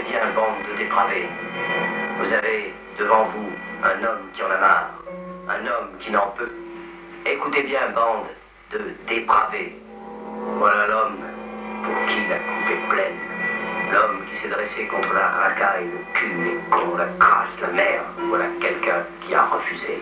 bien, bande de dépravés. Vous avez devant vous un homme qui en a marre, un homme qui n'en peut. Écoutez bien, bande de dépravés. Voilà l'homme pour qui la coupe est pleine. L'homme qui s'est dressé contre la racaille, le cul, les cons, la crasse, la merde. Voilà quelqu'un qui a refusé.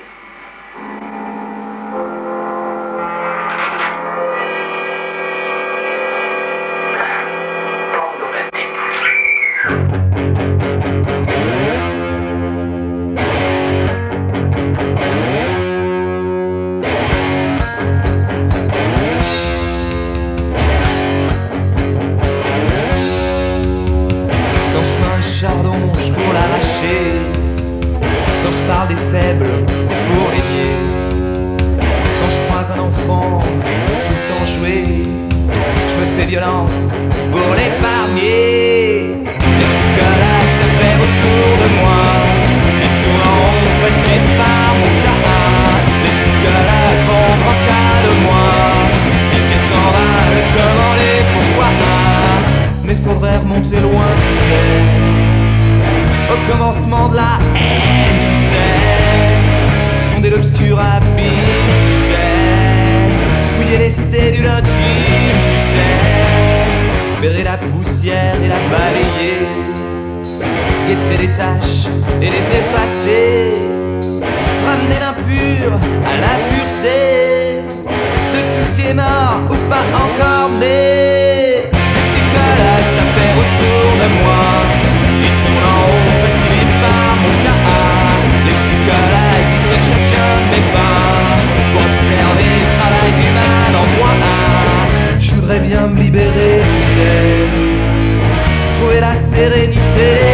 Chardon, je cours l'arracher. Quand je parle des faibles, c'est pour les nier. Quand je croise un enfant tout enjoué, je me fais violence pour l'épargner. Les psychologues s'affairent autour de moi, les tournent en rond, fascinés par mon cas. Les psychologues font grand cas de moi, ils viennent en mal, comment les pourquoi. Mais faudrait remonter loin, tu sais, au commencement de la haine, tu sais, sonder l'obscur abîme, tu sais, fouiller les cellules intimes, tu sais, verrer la poussière et la balayer, guetter les taches et les effacer, ramener l'impur à la pureté de tout ce qui est mort ou pas encore né. Les psychologues s'affairent autour de moi, ils tournent en haut, fascinés par mon cas. Les psychologues dissèquent chacun de mes pas pour observer le travail du mal en moi. Je voudrais bien me libérer, tu sais, trouver la sérénité